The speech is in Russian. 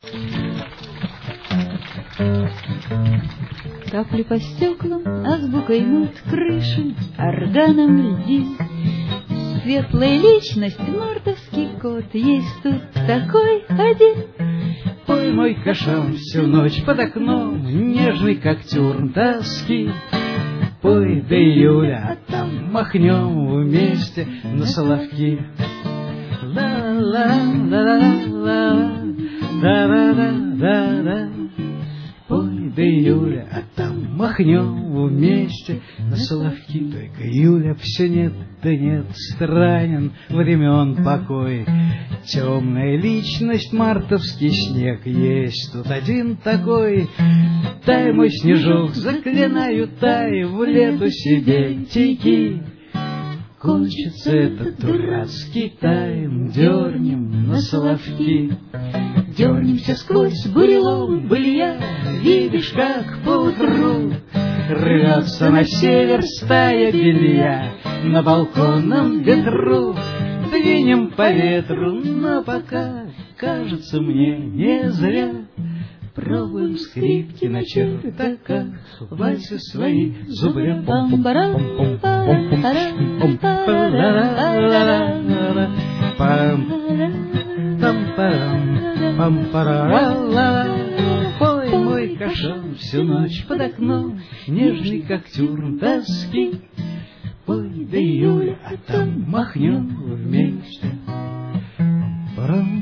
Капли по стеклам, азбукой нот крыши, органом льди. Светлая личность, мартовский кот, есть тут такой один. Пой мой кашан всю ночь под окном, нежный как тюрн тоски. Пой до июля, а там махнем вместе на соловки. Ла-ла-ла-ла-ла-ла-ла-ла-ла-ла. Пой до июля, а там махнем вместе на соловки. Только июля все нет, да нет, странен времен покой. Темная личность, мартовский снег, есть тут один такой. Тай, мой снежок, заклинаю, тай, в лету себе теки. Кончится этот дурацкий тайм, дернем на соловки. Дернемся сквозь бурелом былья, видишь, как поутру рвется на север стая белья на балконном ветру. Двинем по ветру, но пока, кажется мне, не зря. Пробуем скрипки на чердаках, вальсы свои зубрем. Пой мой кашан всю ночь под окном, нежный как тюрн тоски. Пой до июля, а там махнем вместе.